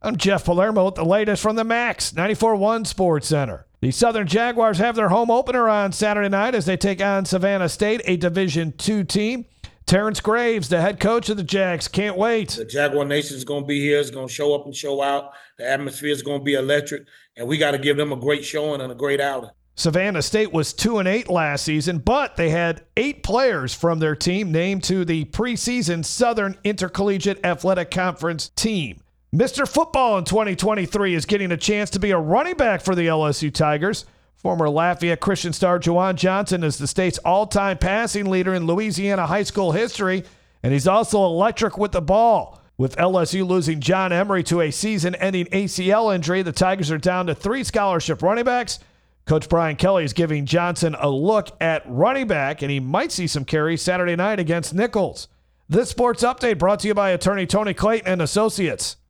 I'm Jeff Palermo with the latest from the Max 94.1 Sports Center. The Southern Jaguars have their home opener on Saturday night as they take on Savannah State, a Division II team. Terrence Graves, the head coach of the Jags, can't wait. The Jaguar Nation is going to be here. It's going to show up and show out. The atmosphere is going to be electric, and we got to give them a great showing and a great outing. Savannah State was 2-8 last season, but they had 8 players from their team named to the preseason Southern Intercollegiate Athletic Conference team. Mr. Football in 2023 is getting a chance to be a running back for the LSU Tigers. Former Lafayette Christian star Juwan Johnson is the state's all-time passing leader in Louisiana high school history, and he's also electric with the ball. With LSU losing John Emery to a season-ending ACL injury, the Tigers are down to 3 scholarship running backs. Coach Brian Kelly is giving Johnson a look at running back, and he might see some carries Saturday night against Nichols. This sports update brought to you by attorney Tony Clayton and Associates.